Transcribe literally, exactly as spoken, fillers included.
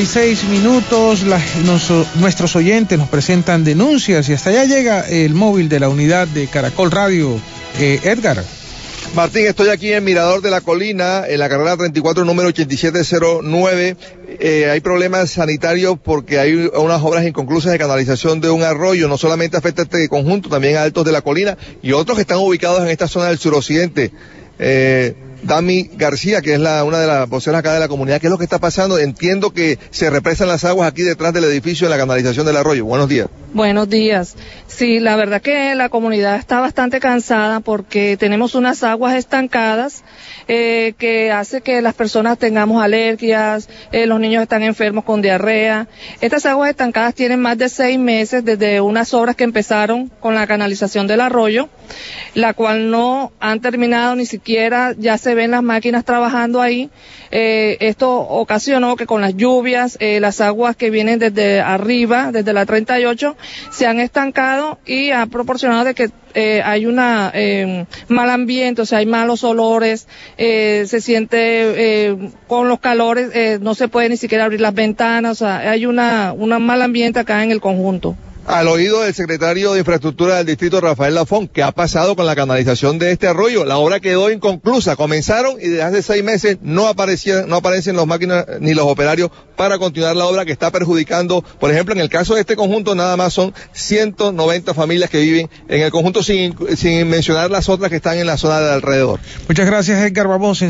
Seis minutos, la, nos, nuestros oyentes nos presentan denuncias y hasta allá llega el móvil de la unidad de Caracol Radio. Eh, Edgar. Martín, estoy aquí en Mirador de la Colina, en la carrera treinta y cuatro, número ochenta y siete cero nueve. Eh, hay problemas sanitarios porque hay unas obras inconclusas de canalización de un arroyo. No solamente afecta a este conjunto, también a Altos de la Colina y otros que están ubicados en esta zona del suroccidente. Eh, Dami García, que es la, una de las voceras acá de la comunidad, ¿qué es lo que está pasando? Entiendo que se represan las aguas aquí detrás del edificio en la canalización del arroyo. Buenos días. Buenos días. Sí, la verdad que la comunidad está bastante cansada porque tenemos unas aguas estancadas eh, que hace que las personas tengamos alergias, eh, los niños están enfermos con diarrea. Estas aguas estancadas tienen más de seis meses desde unas obras que empezaron con la canalización del arroyo, la cual no han terminado ni siquiera, ya se ven las máquinas trabajando ahí. Eh, esto ocasionó que con las lluvias, eh, las aguas que vienen desde arriba, desde la treinta y ocho, se han estancado y ha proporcionado de que eh, hay una eh, mal ambiente, o sea, hay malos olores, eh, se siente eh, con los calores, eh, no se puede ni siquiera abrir las ventanas, o sea, hay una, una mal ambiente acá en el conjunto. Al oído del secretario de Infraestructura del distrito, Rafael Lafón, ¿qué ha pasado con la canalización de este arroyo? La obra quedó inconclusa, comenzaron y desde hace seis meses no aparecían, no aparecen las máquinas ni los operarios para continuar la obra que está perjudicando. Por ejemplo, en el caso de este conjunto nada más son ciento noventa familias que viven en el conjunto sin, sin mencionar las otras que están en la zona de alrededor. Muchas gracias, Edgar. Vamos